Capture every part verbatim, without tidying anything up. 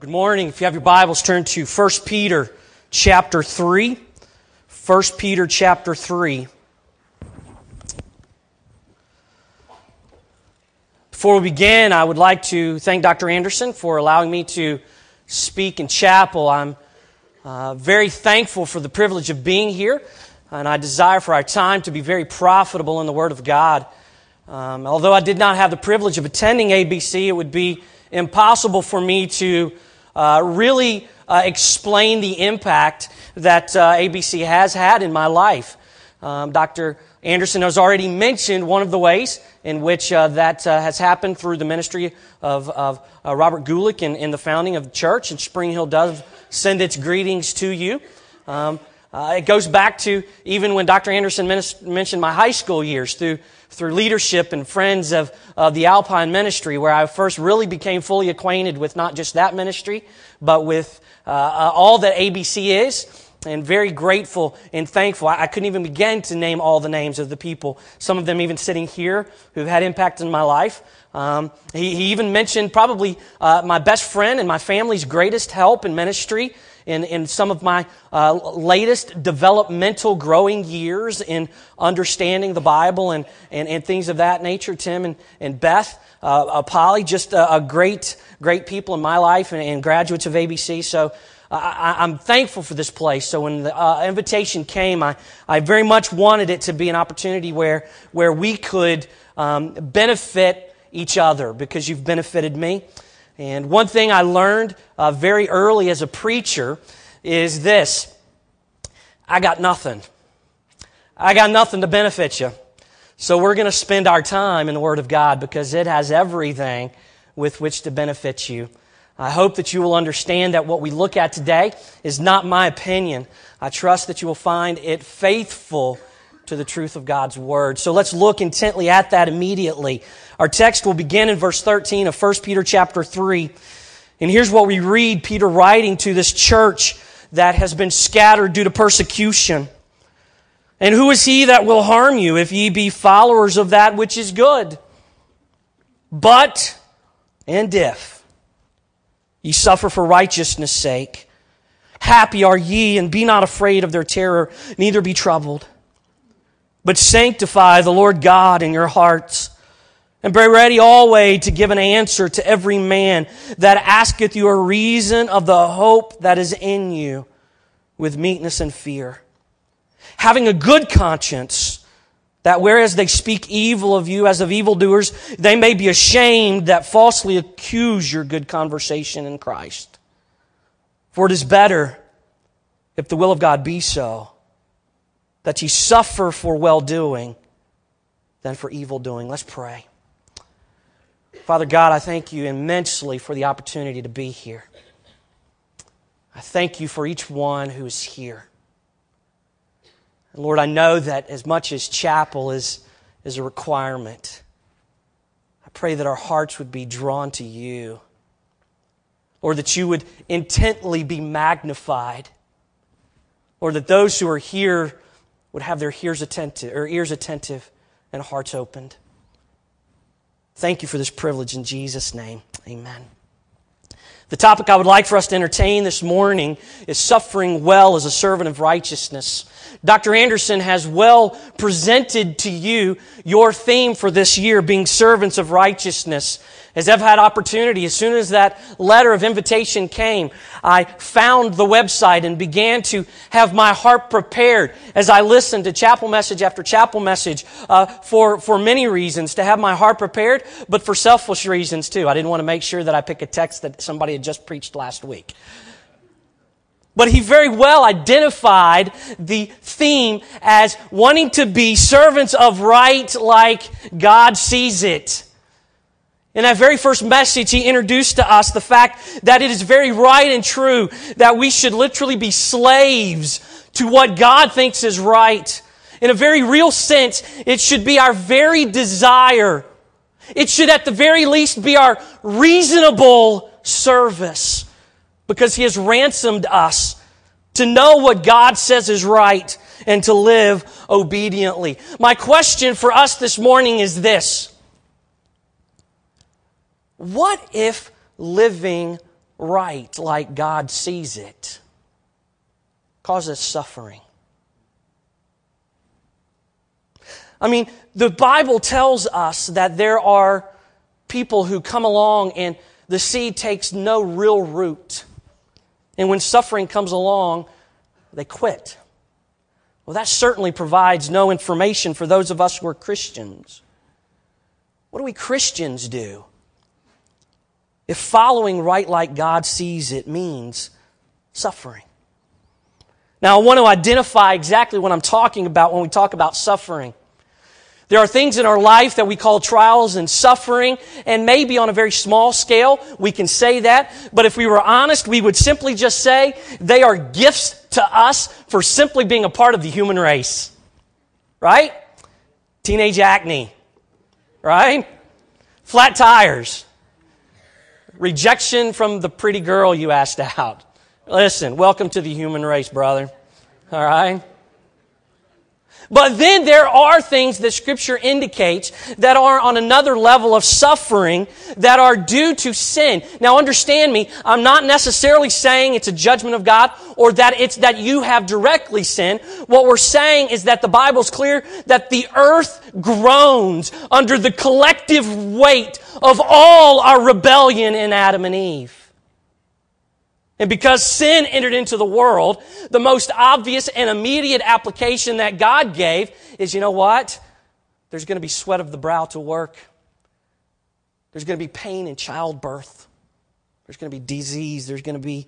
Good morning. If you have your Bibles, turn to First Peter chapter three. First Peter chapter three. Before we begin, I would like to thank Doctor Anderson for allowing me to speak in chapel. I'm uh, very thankful for the privilege of being here, and I desire for our time to be very profitable in the Word of God. Um, although I did not have the privilege of attending A B C, it would be impossible for me to uh, really uh, explain the impact that uh, A B C has had in my life. Um, Doctor Anderson has already mentioned one of the ways in which uh, that uh, has happened through the ministry of, of uh, Robert Gulick in, in the founding of the church, and Spring Hill does send its greetings to you. Um, uh, it goes back to even when Doctor Anderson mentioned my high school years through through leadership and friends of, of the Alpine ministry, where I first really became fully acquainted with not just that ministry, but with uh, uh, all that A B C is, and very grateful and thankful. I, I couldn't even begin to name all the names of the people, some of them even sitting here, who've had impact in my life. Um, he, he even mentioned probably uh, my best friend and my family's greatest help in ministry in, in some of my uh, latest developmental growing years in understanding the Bible and, and, and things of that nature. Tim and, and Beth, uh, uh, Polly, just a, a great, great people in my life and, and graduates of A B C. So I, I'm thankful for this place. So when the uh, invitation came, I, I very much wanted it to be an opportunity where, where we could um, benefit each other, because you've benefited me. And one thing I learned uh, very early as a preacher is this: I got nothing. I got nothing to benefit you. So we're going to spend our time in the Word of God, because it has everything with which to benefit you. I hope that you will understand that what we look at today is not my opinion. I trust that you will find it faithful to the truth of God's Word. So let's look intently at that immediately. Our text will begin in verse thirteen of First Peter chapter three. And here's what we read, Peter writing to this church that has been scattered due to persecution. And who is he that will harm you if ye be followers of that which is good? But, and if ye suffer for righteousness' sake, happy are ye, and be not afraid of their terror, neither be troubled. But sanctify the Lord God in your hearts, and be ready always to give an answer to every man that asketh you a reason of the hope that is in you, with meekness and fear, having a good conscience, that whereas they speak evil of you as of evildoers, they may be ashamed that falsely accuse your good conversation in Christ. For it is better, if the will of God be so, that ye suffer for well-doing than for evil-doing. Let's pray. Father God, I thank you immensely for the opportunity to be here. I thank you for each one who is here. And Lord, I know that as much as chapel is, is a requirement, I pray that our hearts would be drawn to you. Lord, that you would intently be magnified. Lord, that those who are here would have their ears attentive, or ears attentive and hearts opened. Thank you for this privilege in Jesus' name. Amen. The topic I would like for us to entertain this morning is suffering well as a servant of righteousness. Doctor Anderson has well presented to you your theme for this year, being servants of righteousness. As I've had opportunity, as soon as that letter of invitation came, I found the website and began to have my heart prepared as I listened to chapel message after chapel message uh, for, for many reasons, to have my heart prepared, but for selfish reasons too. I didn't want to make sure that I pick a text that somebody had just preached last week. But he very well identified the theme as wanting to be servants of right like God sees it. In that very first message, he introduced to us the fact that it is very right and true that we should literally be slaves to what God thinks is right. In a very real sense, it should be our very desire. It should at the very least be our reasonable service, because He has ransomed us to know what God says is right and to live obediently. My question for us this morning is this: what if living right like God sees it causes suffering. I mean, the Bible tells us that there are people who come along and the seed takes no real root. And when suffering comes along, they quit. Well, that certainly provides no information for those of us who are Christians. What do we Christians do if following right like God sees it means suffering? Now, I want to identify exactly what I'm talking about when we talk about suffering. There are things in our life that we call trials and suffering, and maybe on a very small scale we can say that, but if we were honest, we would simply just say they are gifts to us for simply being a part of the human race. Right? Teenage acne. Right? Flat tires. Rejection from the pretty girl you asked out. Listen, welcome to the human race, brother. All right? But then there are things that Scripture indicates that are on another level of suffering that are due to sin. Now understand me, I'm not necessarily saying it's a judgment of God or that it's that you have directly sinned. What we're saying is that the Bible's clear that the earth groans under the collective weight of all our rebellion in Adam and Eve. And because sin entered into the world, the most obvious and immediate application that God gave is, you know what? There's going to be sweat of the brow to work. There's going to be pain in childbirth. There's going to be disease. There's going to be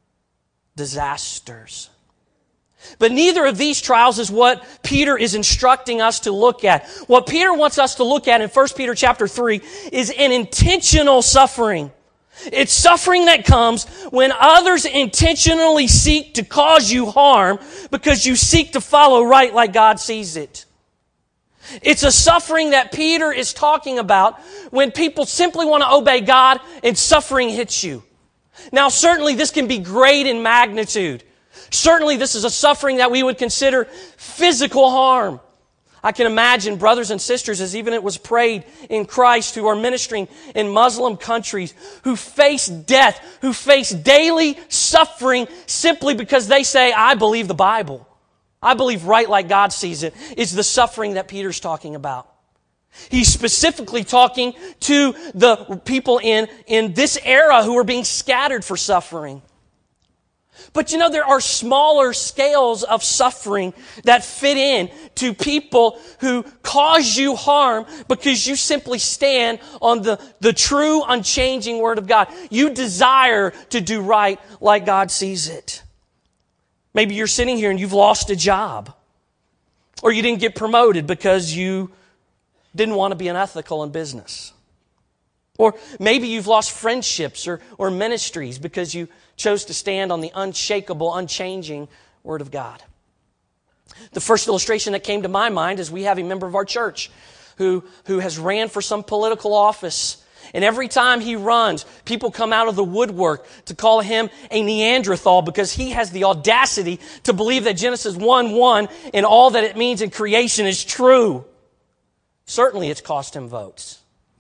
disasters. But neither of these trials is what Peter is instructing us to look at. What Peter wants us to look at in First Peter chapter three is an intentional suffering. It's suffering that comes when others intentionally seek to cause you harm because you seek to follow right like God sees it. It's a suffering that Peter is talking about when people simply want to obey God and suffering hits you. Now, certainly this can be great in magnitude. Certainly this is a suffering that we would consider physical harm. I can imagine brothers and sisters, as even it was prayed in Christ, who are ministering in Muslim countries, who face death, who face daily suffering simply because they say, I believe the Bible. I believe right like God sees it, is the suffering that Peter's talking about. He's specifically talking to the people in, in this era who are being scattered for suffering. But you know, there are smaller scales of suffering that fit in to people who cause you harm because you simply stand on the, the true, unchanging Word of God. You desire to do right like God sees it. Maybe you're sitting here and you've lost a job. Or you didn't get promoted because you didn't want to be unethical in business. Or maybe you've lost friendships or, or ministries because you chose to stand on the unshakable, unchanging Word of God. The first illustration that came to my mind is we have a member of our church who, who has ran for some political office. And every time he runs, people come out of the woodwork to call him a Neanderthal because he has the audacity to believe that Genesis one one and all that it means in creation is true. Certainly it's cost him votes.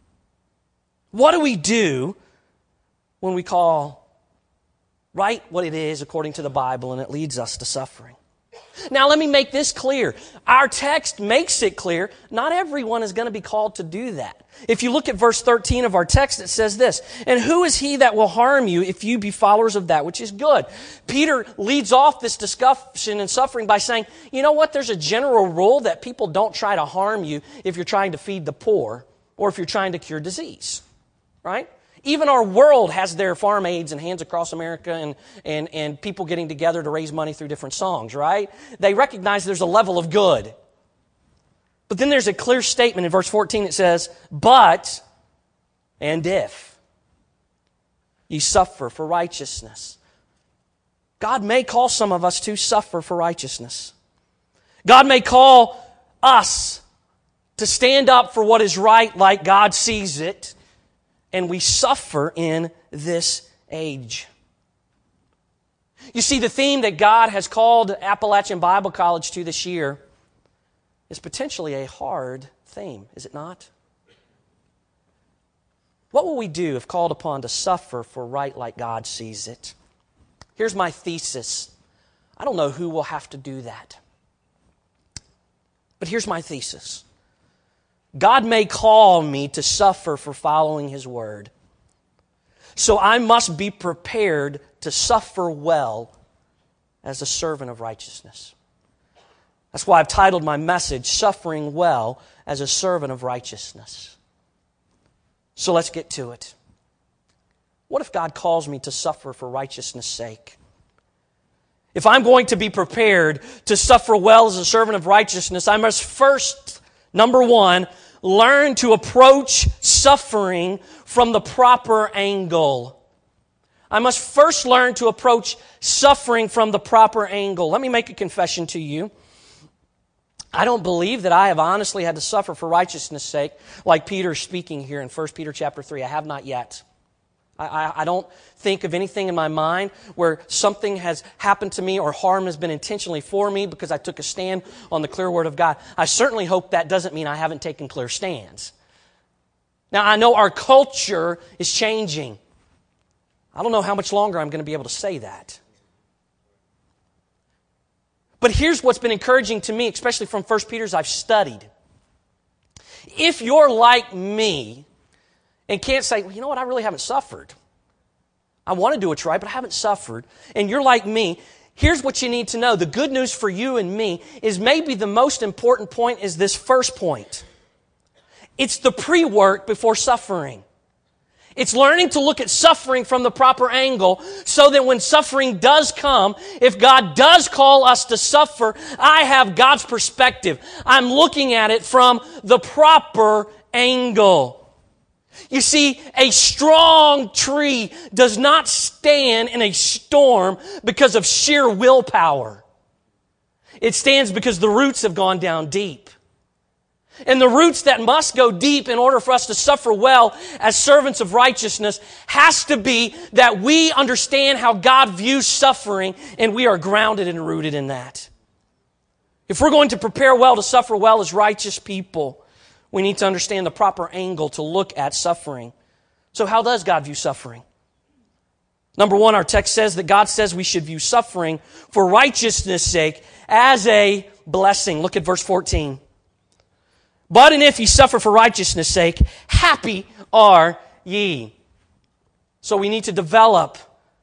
What do we do when we call right what it is according to the Bible and it leads us to suffering? Now let me make this clear. Our text makes it clear not everyone is going to be called to do that. If you look at verse thirteen of our text, it says this, and who is he that will harm you if you be followers of that which is good? Peter leads off this discussion and suffering by saying, you know what, there's a general rule that people don't try to harm you if you're trying to feed the poor or if you're trying to cure disease. Right? Even our world has their farm aids and Hands Across America and, and, and people getting together to raise money through different songs, right? They recognize there's a level of good. But then there's a clear statement in verse fourteen that says, but, and if ye suffer for righteousness. God may call some of us to suffer for righteousness. God may call us to stand up for what is right like God sees it. And we suffer in this age. You see, the theme that God has called Appalachian Bible College to this year is potentially a hard theme, is it not? What will we do if called upon to suffer for right like God sees it? Here's my thesis. I don't know who will have to do that. But here's my thesis. God may call me to suffer for following His word. So I must be prepared to suffer well as a servant of righteousness. That's why I've titled my message, Suffering Well as a Servant of Righteousness. So let's get to it. What if God calls me to suffer for righteousness' sake? If I'm going to be prepared to suffer well as a servant of righteousness, I must first, number one, learn to approach suffering from the proper angle. I must first learn to approach suffering from the proper angle. Let me make a confession to you. I don't believe that I have honestly had to suffer for righteousness' sake, like Peter speaking here in First Peter chapter three. I have not yet. I, I, I don't think of anything in my mind where something has happened to me or harm has been intentionally for me because I took a stand on the clear Word of God. I certainly hope that doesn't mean I haven't taken clear stands. Now, I know our culture is changing. I don't know how much longer I'm going to be able to say that. But here's what's been encouraging to me, especially from First Peter's I've studied. If you're like me and can't say, well, you know what, I really haven't suffered. I want to do what's right, but I haven't suffered. And you're like me, here's what you need to know. The good news for you and me is maybe the most important point is this first point. It's the pre-work before suffering. It's learning to look at suffering from the proper angle so that when suffering does come, if God does call us to suffer, I have God's perspective. I'm looking at it from the proper angle. You see, a strong tree does not stand in a storm because of sheer willpower. It stands because the roots have gone down deep. And the roots that must go deep in order for us to suffer well as servants of righteousness has to be that we understand how God views suffering and we are grounded and rooted in that. If we're going to prepare well to suffer well as righteous people, we need to understand the proper angle to look at suffering. So how does God view suffering? Number one, our text says that God says we should view suffering for righteousness' sake as a blessing. Look at verse fourteen. But and if ye suffer for righteousness' sake, happy are ye. So we need to develop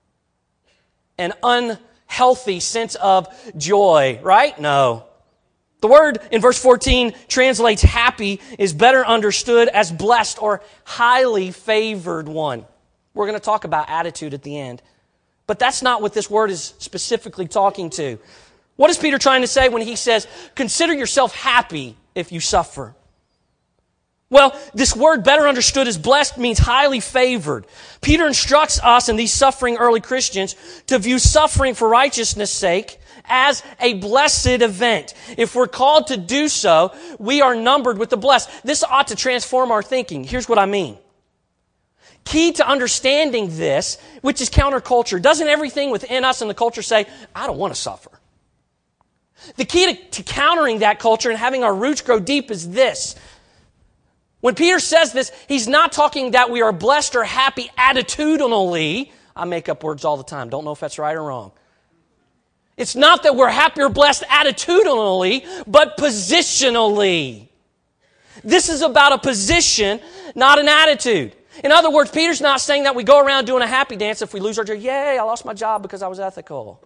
an unhealthy sense of joy, right? No. The word in verse fourteen translates happy is better understood as blessed or highly favored one. We're going to talk about attitude at the end. But that's not what this word is specifically talking to. What is Peter trying to say when he says, consider yourself happy if you suffer? Well, this word better understood as blessed means highly favored. Peter instructs us and these suffering early Christians to view suffering for righteousness' sake as a blessed event. If we're called to do so, we are numbered with the blessed. This ought to transform our thinking. Here's what I mean. Key to understanding this, which is counterculture, doesn't everything within us and the culture say, I don't want to suffer? The key to, to countering that culture and having our roots grow deep is this. When Peter says this, he's not talking that we are blessed or happy attitudinally. I make up words all the time. Don't know if that's right or wrong. It's not that we're happy or blessed attitudinally, but positionally. This is about a position, not an attitude. In other words, Peter's not saying that we go around doing a happy dance if we lose our job. Yay, I lost my job because I was ethical.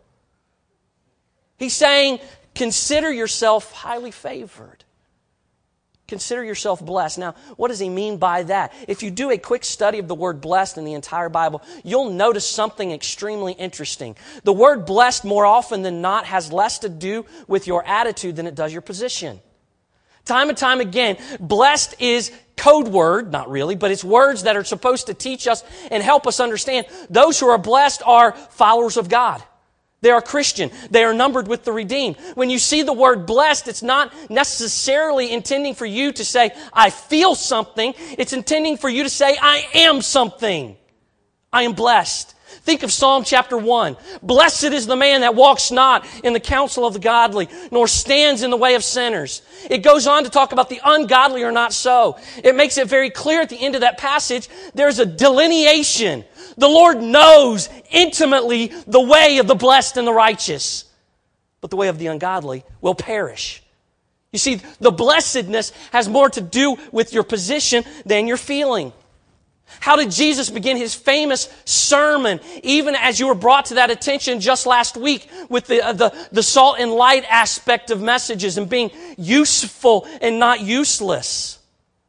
He's saying, consider yourself highly favored. Consider yourself blessed. Now, what does he mean by that? If you do a quick study of the word blessed in the entire Bible, you'll notice something extremely interesting. The word blessed more often than not has less to do with your attitude than it does your position. Time and time again, blessed is code word, not really, but it's words that are supposed to teach us and help us understand those who are blessed are followers of God. They are Christian. They are numbered with the redeemed. When you see the word blessed, it's not necessarily intending for you to say, I feel something. It's intending for you to say, I am something. I am blessed. Think of Psalm chapter one. Blessed is the man that walks not in the counsel of the godly, nor stands in the way of sinners. It goes on to talk about the ungodly are not so. It makes it very clear at the end of that passage, there's a delineation. The Lord knows intimately the way of the blessed and the righteous, but the way of the ungodly will perish. You see, the blessedness has more to do with your position than your feeling. How did Jesus begin His famous sermon, even as you were brought to that attention just last week with the, uh, the, the salt and light aspect of messages and being useful and not useless?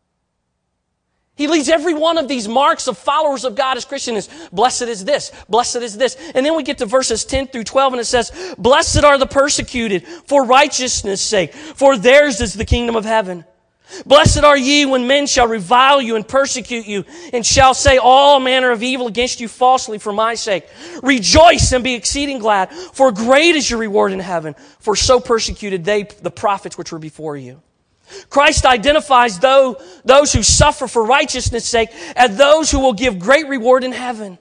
He leads every one of these marks of followers of God as Christians. Blessed is this, blessed is this. And then we get to verses ten through twelve and it says, Blessed are the persecuted for righteousness' sake, for theirs is the kingdom of heaven. Blessed are ye when men shall revile you and persecute you, and shall say all manner of evil against you falsely for my sake. Rejoice and be exceeding glad, for great is your reward in heaven, for so persecuted they the prophets which were before you. Christ identifies those, those who suffer for righteousness' sake as those who will give great reward in heaven.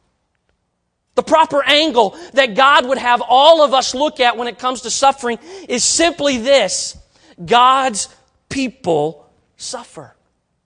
The proper angle that God would have all of us look at when it comes to suffering is simply this: God's people suffer.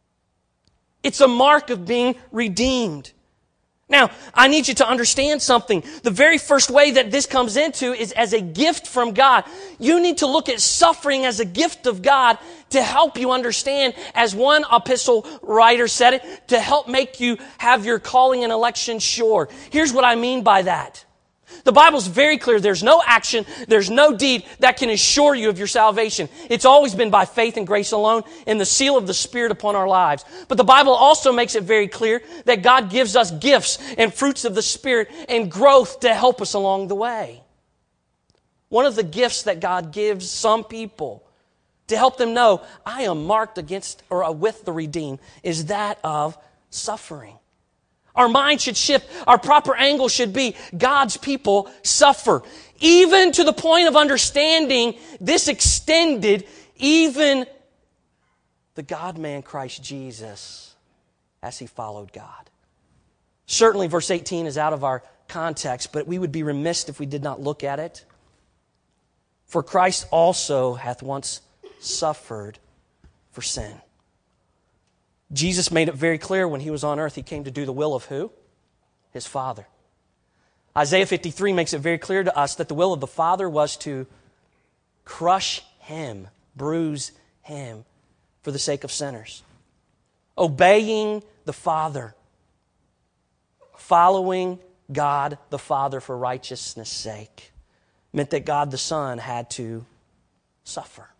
It's a mark of being redeemed. Now, I need you to understand something. The very first way that this comes into is as a gift from God. You need to look at suffering as a gift of God to help you understand, as one epistle writer said it, to help make you have your calling and election sure. Here's what I mean by that. The Bible's very clear. There's no action, there's no deed that can assure you of your salvation. It's always been by faith and grace alone and the seal of the Spirit upon our lives. But the Bible also makes it very clear that God gives us gifts and fruits of the Spirit and growth to help us along the way. One of the gifts that God gives some people to help them know, I am marked against or with the redeemed, is that of suffering. Our mind should shift. Our proper angle should be God's people suffer. Even to the point of understanding this extended even the God-man Christ Jesus as He followed God. Certainly verse eighteen is out of our context, but we would be remiss if we did not look at it. For Christ also hath once suffered for sin. Jesus made it very clear when He was on earth, He came to do the will of who? His Father. Isaiah fifty-three makes it very clear to us that the will of the Father was to crush Him, bruise Him for the sake of sinners. Obeying the Father. Following God the Father for righteousness' sake meant that God the Son had to suffer.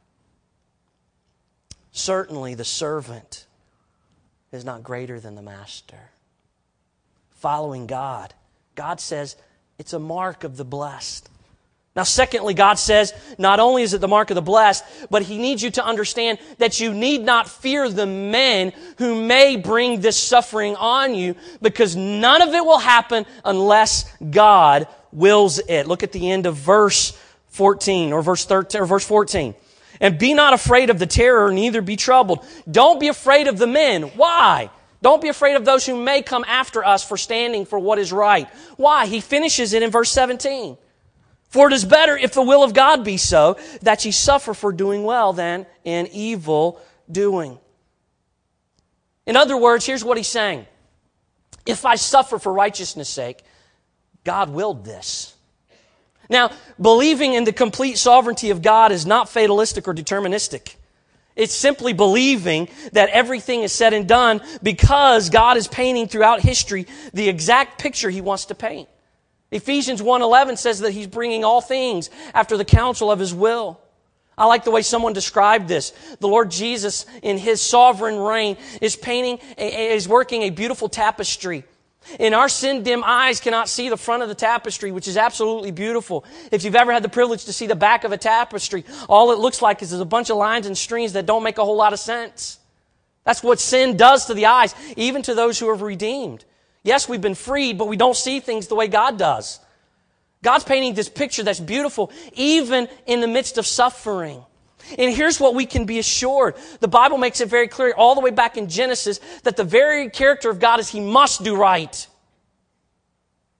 Certainly the servant is not greater than the master. Following God, God says it's a mark of the blessed. Now, secondly, God says not only is it the mark of the blessed, but He needs you to understand that you need not fear the men who may bring this suffering on you, because none of it will happen unless God wills it. Look at the end of verse fourteen or verse thirteen or verse fourteen. And be not afraid of the terror, neither be troubled. Don't be afraid of the men. Why? Don't be afraid of those who may come after us for standing for what is right. Why? He finishes it in verse seventeen. For it is better, if the will of God be so, that ye suffer for doing well than in evil doing. In other words, here's what He's saying. If I suffer for righteousness' sake, God willed this. Now, believing in the complete sovereignty of God is not fatalistic or deterministic. It's simply believing that everything is said and done because God is painting throughout history the exact picture He wants to paint. Ephesians one eleven says that He's bringing all things after the counsel of His will. I like the way someone described this. The Lord Jesus, in His sovereign reign, is painting, is working a beautiful tapestry. And our sin-dim eyes cannot see the front of the tapestry, which is absolutely beautiful. If you've ever had the privilege to see the back of a tapestry, all it looks like is there's a bunch of lines and strings that don't make a whole lot of sense. That's what sin does to the eyes, even to those who are redeemed. Yes, we've been freed, but we don't see things the way God does. God's painting this picture that's beautiful, even in the midst of suffering. And here's what we can be assured. The Bible makes it very clear all the way back in Genesis that the very character of God is He must do right.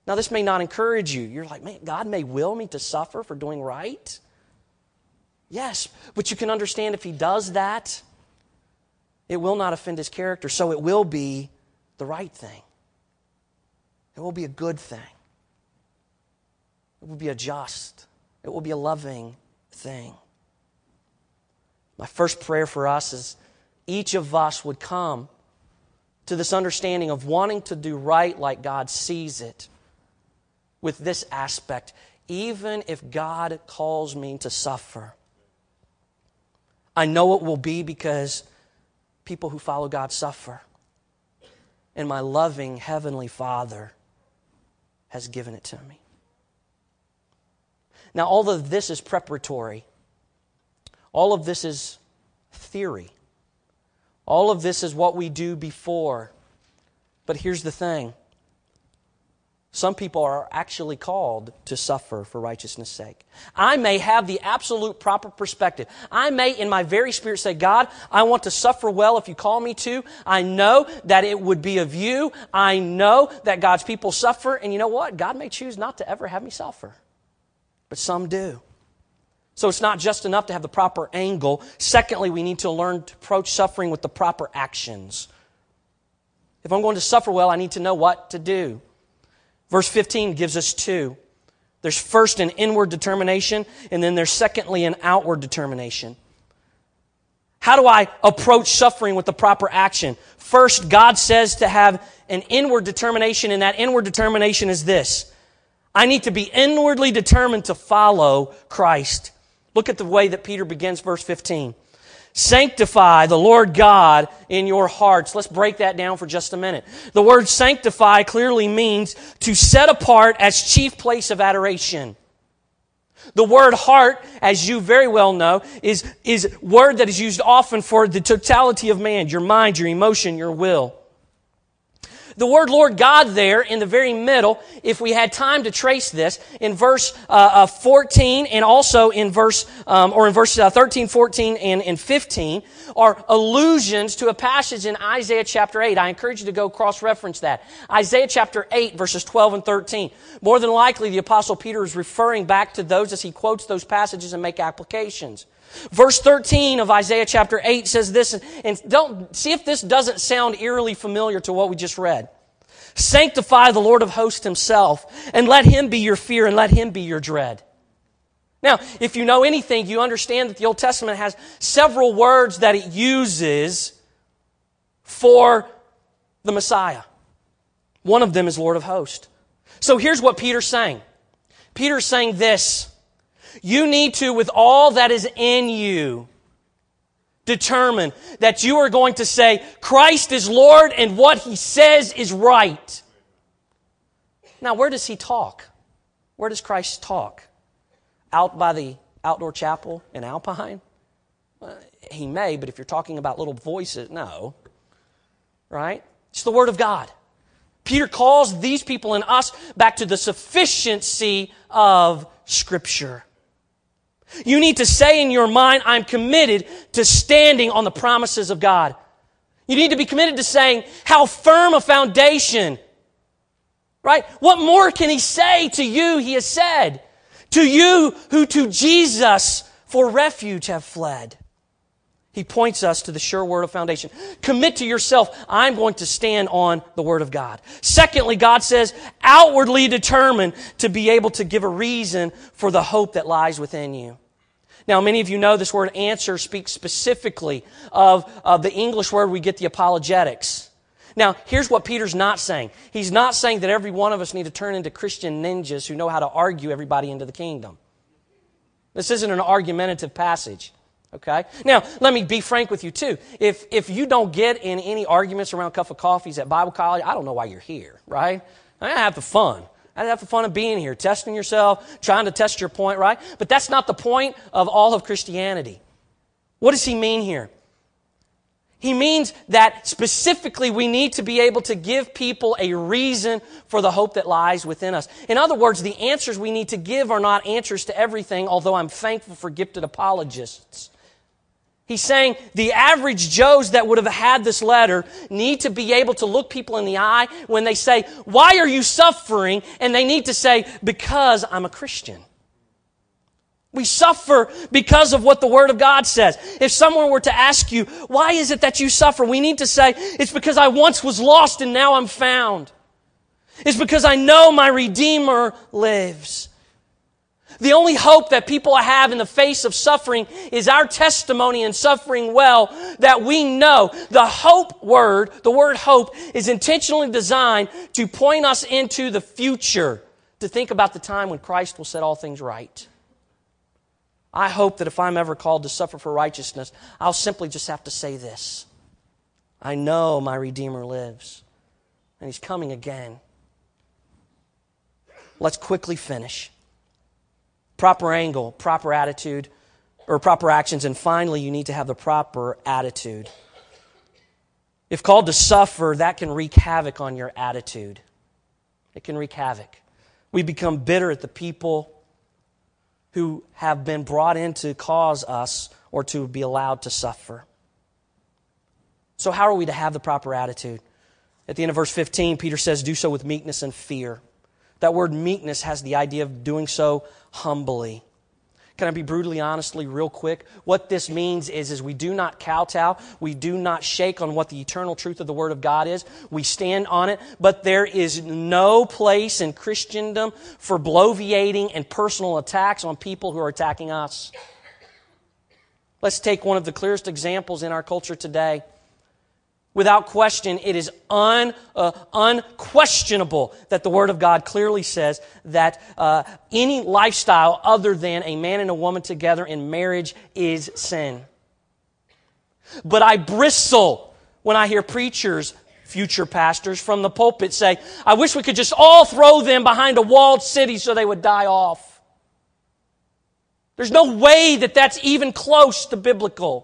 Now, this may not encourage you. You're like, man, God may will me to suffer for doing right. Yes, but you can understand if He does that, it will not offend His character, so it will be the right thing. It will be a good thing. It will be a just. It will be a loving thing. My first prayer for us is each of us would come to this understanding of wanting to do right like God sees it with this aspect. Even if God calls me to suffer, I know it will be because people who follow God suffer. And my loving Heavenly Father has given it to me. Now, all of this is preparatory. All of this is theory. All of this is what we do before. But here's the thing. Some people are actually called to suffer for righteousness' sake. I may have the absolute proper perspective. I may in my very spirit say, God, I want to suffer well if you call me to. I know that it would be of you. I know that God's people suffer. And you know what? God may choose not to ever have me suffer. But some do. So it's not just enough to have the proper angle. Secondly, we need to learn to approach suffering with the proper actions. If I'm going to suffer well, I need to know what to do. Verse fifteen gives us two. There's first an inward determination, and then there's secondly an outward determination. How do I approach suffering with the proper action? First, God says to have an inward determination, and that inward determination is this. I need to be inwardly determined to follow Christ. Look at the way that Peter begins verse fifteen. Sanctify the Lord God in your hearts. Let's break that down for just a minute. The word sanctify clearly means to set apart as chief place of adoration. The word heart, as you very well know, is, is a word that is used often for the totality of man, your mind, your emotion, your will. The word Lord God there in the very middle, if we had time to trace this, in verse uh, uh, fourteen and also in verse, um, or in verse uh, thirteen, fourteen, and, and fifteen, are allusions to a passage in Isaiah chapter eight. I encourage you to go cross-reference that. Isaiah chapter eight, verses twelve and thirteen. More than likely, the Apostle Peter is referring back to those as he quotes those passages and make applications. Verse thirteen of Isaiah chapter eight says this, and don't see if this doesn't sound eerily familiar to what we just read. Sanctify the Lord of hosts Himself, and let Him be your fear, and let Him be your dread. Now, if you know anything, you understand that the Old Testament has several words that it uses for the Messiah. One of them is Lord of hosts. So here's what Peter's saying. Peter's saying this. You need to, with all that is in you, determine that you are going to say, Christ is Lord and what He says is right. Now, where does He talk? Where does Christ talk? Out by the outdoor chapel in Alpine? Well, He may, but if you're talking about little voices, no. Right? It's the Word of God. Peter calls these people and us back to the sufficiency of Scripture. You need to say in your mind, I'm committed to standing on the promises of God. You need to be committed to saying, how firm a foundation. Right? What more can He say to you, He has said? To you who to Jesus for refuge have fled. He points us to the sure word of foundation. Commit to yourself, I'm going to stand on the Word of God. Secondly, God says, outwardly determined to be able to give a reason for the hope that lies within you. Now, many of you know this word answer speaks specifically of, of the English word we get the apologetics. Now, here's what Peter's not saying. He's not saying that every one of us need to turn into Christian ninjas who know how to argue everybody into the kingdom. This isn't an argumentative passage. Okay? Now, let me be frank with you too. If if you don't get in any arguments around a cup of coffees at Bible college, I don't know why you're here, right? I have the fun. I have the fun of being here, testing yourself, trying to test your point, right? But that's not the point of all of Christianity. What does he mean here? He means that specifically we need to be able to give people a reason for the hope that lies within us. In other words, the answers we need to give are not answers to everything, although I'm thankful for gifted apologists. He's saying the average Joes that would have had this letter need to be able to look people in the eye when they say, "Why are you suffering?" And they need to say, "Because I'm a Christian." We suffer because of what the Word of God says. If someone were to ask you, "Why is it that you suffer?" we need to say, "It's because I once was lost and now I'm found. It's because I know my Redeemer lives." The only hope that people have in the face of suffering is our testimony in suffering well, that we know the hope word, the word hope, is intentionally designed to point us into the future, to think about the time when Christ will set all things right. I hope that if I'm ever called to suffer for righteousness, I'll simply just have to say this: I know my Redeemer lives, and He's coming again. Let's quickly finish. Proper angle, proper attitude, or proper actions, and finally, you need to have the proper attitude. If called to suffer, that can wreak havoc on your attitude. It can wreak havoc. We become bitter at the people who have been brought in to cause us or to be allowed to suffer. So how are we to have the proper attitude? At the end of verse fifteen, Peter says, "Do so with meekness and fear." That word meekness has the idea of doing so humbly. Can I be brutally honestly real quick? What this means is, is we do not kowtow. We do not shake on what the eternal truth of the Word of God is. We stand on it. But there is no place in Christendom for bloviating and personal attacks on people who are attacking us. Let's take one of the clearest examples in our culture today. Without question, it is un, uh, unquestionable that the Word of God clearly says that uh, any lifestyle other than a man and a woman together in marriage is sin. But I bristle when I hear preachers, future pastors from the pulpit say, "I wish we could just all throw them behind a walled city so they would die off." There's no way that that's even close to biblical.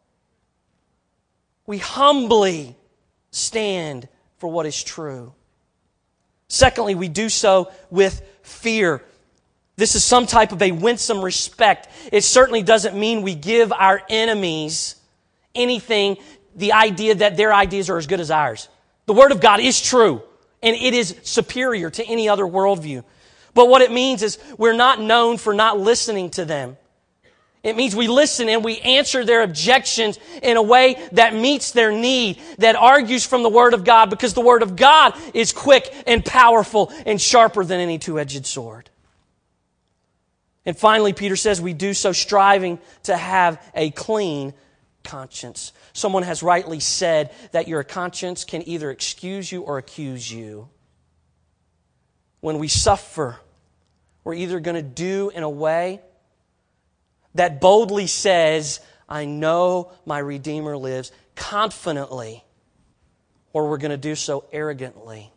We humbly stand for what is true. Secondly, we do so with fear. This is some type of a winsome respect. It certainly doesn't mean we give our enemies anything, the idea that their ideas are as good as ours. The Word of God is true, and it is superior to any other worldview. But what it means is we're not known for not listening to them. It means we listen and we answer their objections in a way that meets their need, that argues from the Word of God, because the Word of God is quick and powerful and sharper than any two-edged sword. And finally, Peter says we do so striving to have a clean conscience. Someone has rightly said that your conscience can either excuse you or accuse you. When we suffer, we're either going to do in a way that boldly says, "I know my Redeemer lives," confidently, or we're going to do so arrogantly.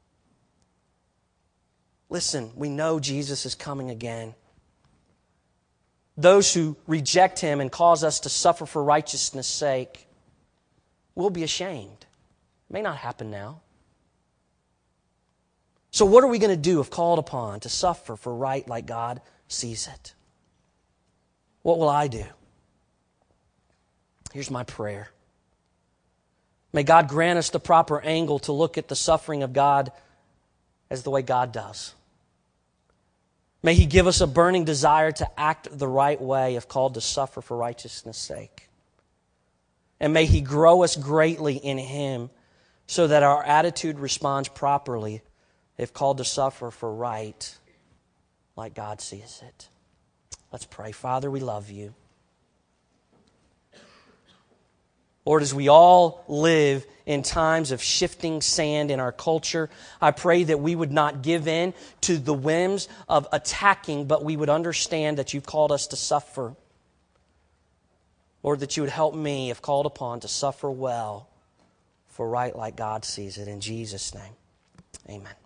Listen, we know Jesus is coming again. Those who reject Him and cause us to suffer for righteousness' sake will be ashamed. It may not happen now. So what are we going to do if called upon to suffer for right like God sees it? What will I do? Here's my prayer. May God grant us the proper angle to look at the suffering of God as the way God does. May He give us a burning desire to act the right way if called to suffer for righteousness' sake. And may He grow us greatly in Him so that our attitude responds properly if called to suffer for right like God sees it. Let's pray. Father, we love You. Lord, as we all live in times of shifting sand in our culture, I pray that we would not give in to the whims of attacking, but we would understand that You've called us to suffer. Lord, that You would help me, if called upon, to suffer well for right like God sees it. In Jesus' name, amen.